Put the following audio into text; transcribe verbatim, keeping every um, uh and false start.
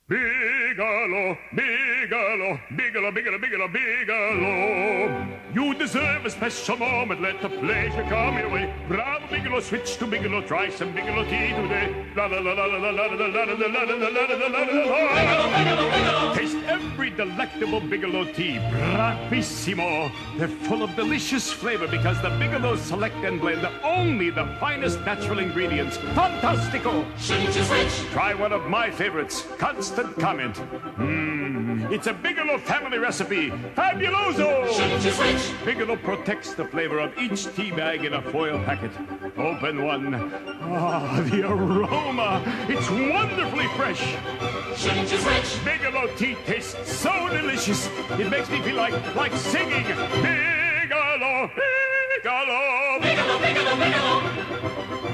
Bigelow, Bigelow, Bigelow, Bigelow, Bigelow, Bigelow. You deserve a special moment, let the pleasure come your way. Bravo, Bigelow, switch to Bigelow, try some Bigelow tea today. La la la la la la la la la la la la la la la la. Taste every delectable Bigelow tea, bravissimo. They're full of delicious flavor because the Bigelow select and blend only the finest natural ingredients. Fantastico! Shouldn't you switch? Try one of my favorites, Constant Comment. Mmm, it's a Bigelow family recipe. Fabuloso! Shouldn't you switch? Bigelow protects the flavor of each tea bag in a foil packet. Open one. Ah, the aroma. It's wonderfully fresh. Shouldn't you switch? Bigelow tea tastes so delicious. It makes me feel like, like singing. Bigelow, Bigelow. Bigelow, Bigelow, Bigelow.